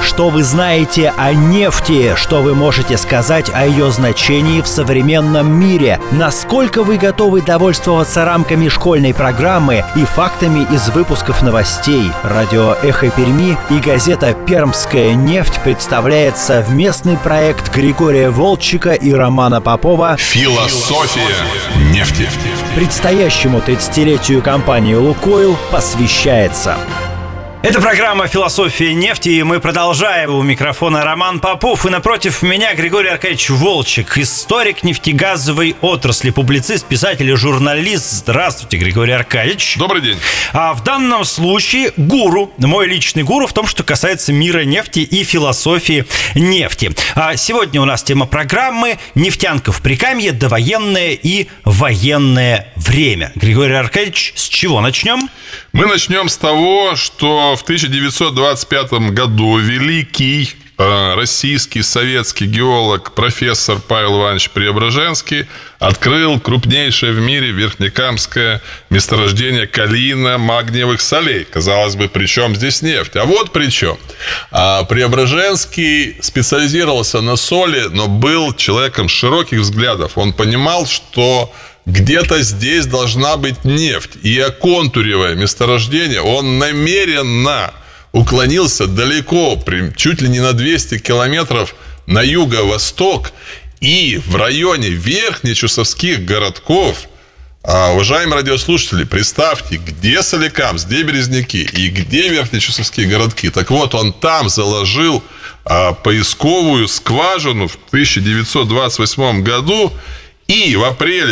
Что вы знаете о нефти? Что вы можете сказать о ее значении в современном мире? Насколько вы готовы довольствоваться рамками школьной программы и фактами из выпусков новостей? Радио «Эхо Перми» и газета «Пермская нефть» представляет совместный проект Григория Волчика и Романа Попова «Философия нефти». Предстоящему 30-летию компании «Лукойл» посвящается. Это программа «Философия нефти», и мы продолжаем. У микрофона Роман Попов, и напротив меня Григорий Аркадьевич Волчик, историк нефтегазовой отрасли, публицист, писатель и журналист. Здравствуйте, Григорий Аркадьевич. Добрый день. А в данном случае гуру, мой личный гуру в том, что касается мира нефти и философии нефти. А сегодня у нас тема программы «Нефтянка в Прикамье. Довоенное и военное время». Григорий Аркадьевич, с чего начнем? Мы начнем с того, что в 1925 году великий российский советский геолог профессор Павел Иванович Преображенский открыл крупнейшее в мире верхнекамское месторождение калийно-магниевых солей. Казалось бы, при чем здесь нефть? А вот при чем. Преображенский специализировался на соли, но был человеком широких взглядов. Он понимал, что где-то здесь должна быть нефть. И оконтуривая месторождение, он намеренно уклонился далеко, чуть ли не на 200 километров на юго-восток. И в районе верхнечусовских городков, уважаемые радиослушатели, представьте, где Соликамск, где Березники и где верхнечусовские городки. Так вот, он там заложил поисковую скважину в 1928 году. И в апреле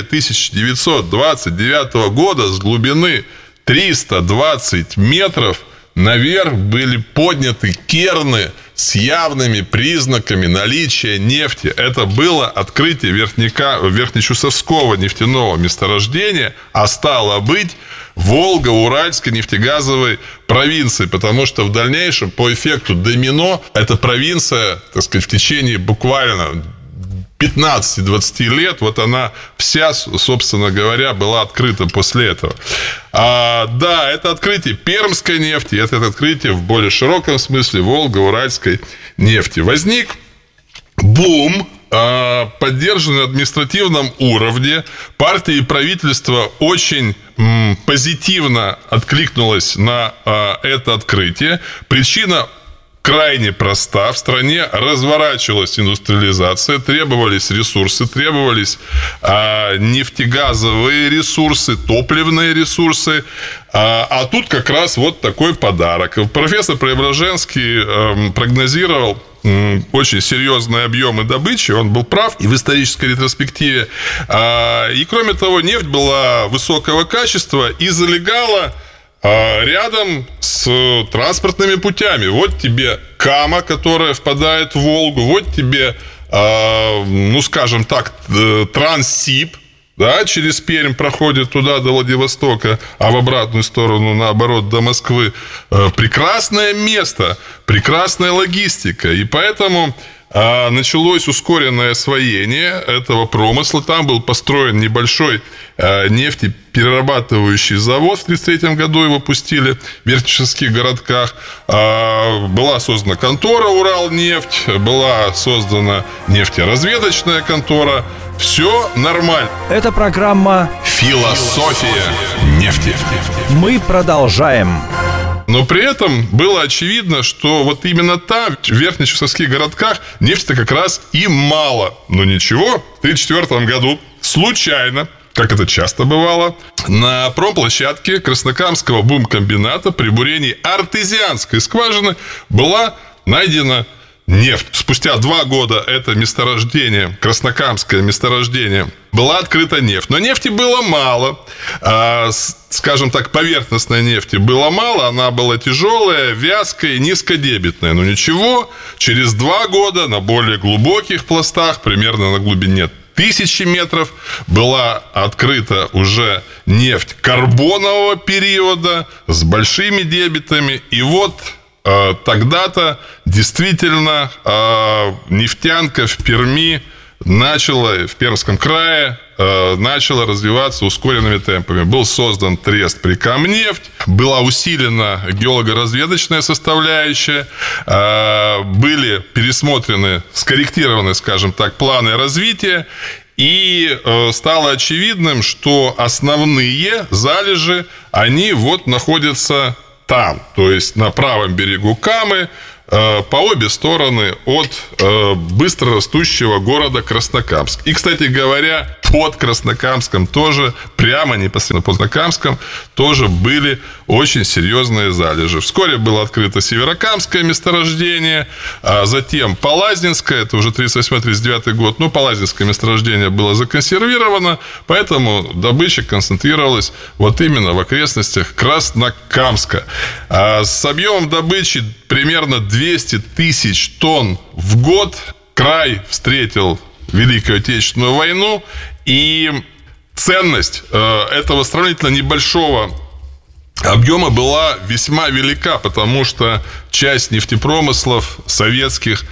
1929 года с глубины 320 метров наверх были подняты керны с явными признаками наличия нефти. Это было открытие Верхнечусовского нефтяного месторождения, а стало быть Волго-Уральской нефтегазовой провинции, потому что в дальнейшем по эффекту домино эта провинция, так сказать, в течение буквально 15-20 лет, вот она вся, собственно говоря, была открыта после этого. Да, это открытие пермской нефти, это открытие в более широком смысле Волго-Уральской нефти. Возник бум, поддержанный на административном уровне. Партия и правительство очень позитивно откликнулось на это открытие. Причина крайне проста. В стране разворачивалась индустриализация, требовались ресурсы, требовались нефтегазовые ресурсы, топливные ресурсы. А тут как раз вот такой подарок. Профессор Преображенский прогнозировал очень серьезные объемы добычи. Он был прав и в исторической ретроспективе. И кроме того, нефть была высокого качества и залегала рядом с транспортными путями. Вот тебе Кама, которая впадает в Волгу. Вот тебе, скажем так, Транссиб, да, через Пермь проходит туда до Владивостока, а в обратную сторону, наоборот, до Москвы. Прекрасное место, прекрасная логистика. И поэтому началось ускоренное освоение этого промысла. Там был построен небольшой нефтеперерабатывающий завод. В 1933 году его пустили в верхнечусовских городках. Была создана контора «Уралнефть», была создана нефтеразведочная контора. Все нормально. Это программа «Философия нефти». Мы продолжаем. Но при этом было очевидно, что вот именно там, в верхнечусовских городках, нефти-то как раз и мало. Но ничего, в 1934 году случайно, как это часто бывало, на промплощадке Краснокамского бумкомбината при бурении артезианской скважины была найдена нефть. Спустя 2 года это месторождение, Краснокамское месторождение, была открыта нефть. Но нефти было мало. Скажем так, поверхностной нефти было мало. Она была тяжелая, вязкая, низкодебетная. Но ничего, через 2 года на более глубоких пластах, примерно на глубине 1000 метров, была открыта уже нефть карбонового периода с большими дебетами. И вот тогда-то действительно нефтянка в Перми начало в Пермском крае начало развиваться ускоренными темпами. Был создан трест «Прикамнефть», была усилена геолого-разведочная составляющая, были пересмотрены, скорректированы, скажем так, планы развития, и стало очевидным, что основные залежи, они вот находятся там, то есть на правом берегу Камы, по обе стороны от быстро растущего города Краснокамск. И, кстати говоря, под Краснокамском тоже, прямо непосредственно под Краснокамском, тоже были очень серьезные залежи. Вскоре было открыто Северокамское месторождение, а затем Полазнинское, это уже 38-39 год, но Полазнинское месторождение было законсервировано, поэтому добыча концентрировалась вот именно в окрестностях Краснокамска. С объемом добычи примерно 200 тысяч тонн в год. Край встретил Великую Отечественную войну, и ценность этого сравнительно небольшого объема была весьма велика, потому что часть нефтепромыслов советских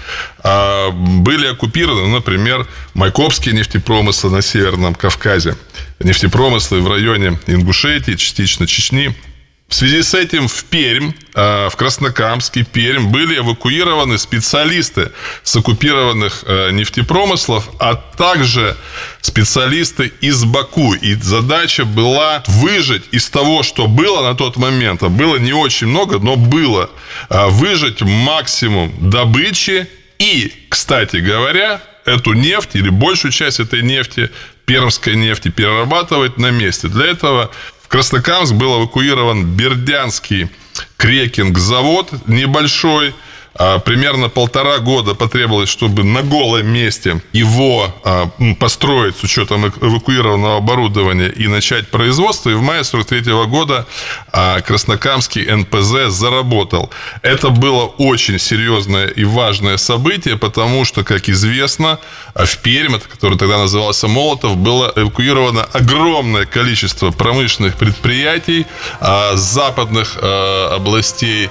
были оккупированы, например, Майкопские нефтепромыслы на Северном Кавказе, нефтепромыслы в районе Ингушетии, частично Чечни. В связи с этим в Пермь, в Краснокамск и Пермь были эвакуированы специалисты с оккупированных нефтепромыслов, а также специалисты из Баку. И задача была выжать из того, что было на тот момент, а было не очень много, но было, выжать максимум добычи и, кстати говоря, эту нефть или большую часть этой нефти, пермской нефти, перерабатывать на месте. Для этого в Краснокамск был эвакуирован Бердянский крекинг-завод небольшой. Примерно 1,5 года потребовалось, чтобы на голом месте его построить с учетом эвакуированного оборудования и начать производство. И в мае 1943 года Краснокамский НПЗ заработал. Это было очень серьезное и важное событие, потому что, как известно, в Пермь, который тогда назывался Молотов, было эвакуировано огромное количество промышленных предприятий с западных областей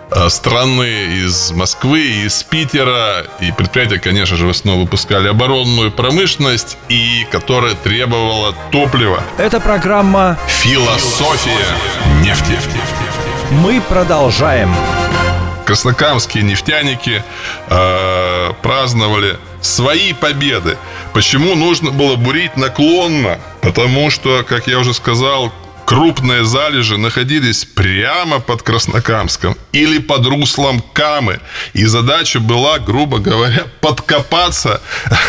страны, из Москвы, из Питера. И предприятия, конечно же, в основном выпускали оборонную промышленность, и которая требовала топлива. Это программа «Философия нефти». Мы продолжаем. Краснокамские нефтяники праздновали свои победы. Почему нужно было бурить наклонно? Потому что, как я уже сказал, крупные залежи находились прямо под Краснокамском или под руслом Камы. И задача была, грубо говоря, подкопаться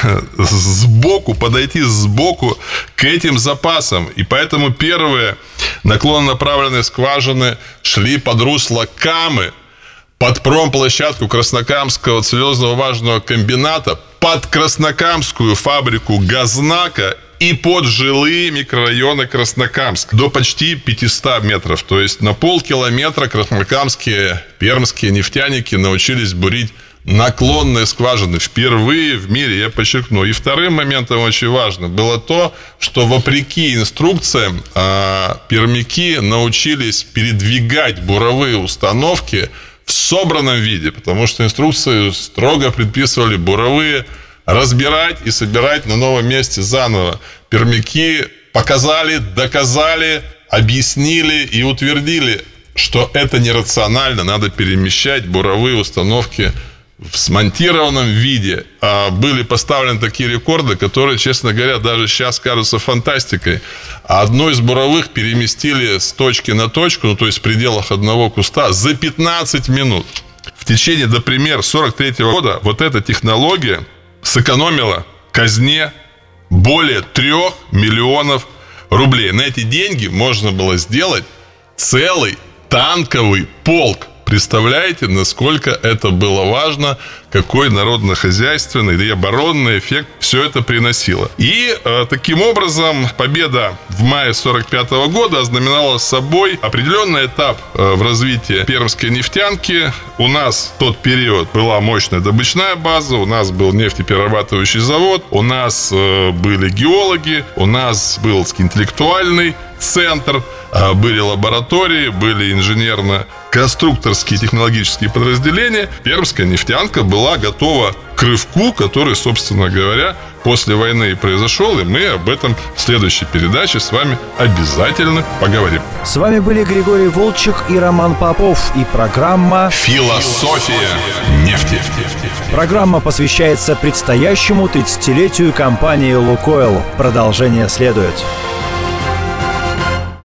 сбоку, подойти сбоку к этим запасам. И поэтому первые наклонно направленные скважины шли под русло Камы, под промплощадку Краснокамского целлюлозного важного комбината, под Краснокамскую фабрику Газнака и под жилые микрорайоны Краснокамск до почти 500 метров. То есть на полкилометра краснокамские, пермские нефтяники научились бурить наклонные скважины. Впервые в мире, я подчеркну. И вторым моментом очень важно было то, что вопреки инструкциям пермяки научились передвигать буровые установки в собранном виде, потому что инструкции строго предписывали буровые разбирать и собирать на новом месте заново. Пермяки показали, доказали, объяснили и утвердили, что это нерационально, надо перемещать буровые установки в смонтированном виде. Были поставлены такие рекорды, которые, честно говоря, даже сейчас кажутся фантастикой. Одну из буровых переместили с точки на точку, ну, то есть в пределах одного куста, за 15 минут. В течение, например, 1943 года вот эта технология сэкономила казне более 3 миллионов рублей. На эти деньги можно было сделать целый танковый полк. Представляете, насколько это было важно, какой народно-хозяйственный и оборонный эффект все это приносило. И таким образом победа в мае 1945 года ознаменовала собой определенный этап в развитии пермской нефтянки. У нас в тот период была мощная добычная база, у нас был нефтеперерабатывающий завод, у нас были геологи, у нас был интеллектуальный центр, были лаборатории, были инженерно конструкторские и технологические подразделения, пермская нефтянка была готова к рывку, который, собственно говоря, после войны и произошел, и мы об этом в следующей передаче с вами обязательно поговорим. С вами были Григорий Волчек и Роман Попов, и программа «Философия нефти». Программа посвящается предстоящему 30-летию компании «Лукойл». Продолжение следует.